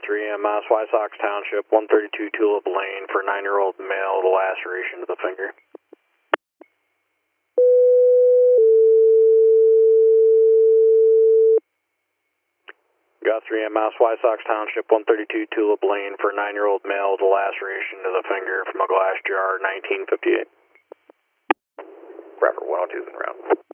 3M, Mass, White Sox Township, 132 Tulip Lane for 9-year-old male with a laceration to the finger. Got 3M, Mass, White Sox Township, 132 Tulip Lane for 9-year-old male with a laceration to the finger from a glass jar, 1958. Bradford 102's in route.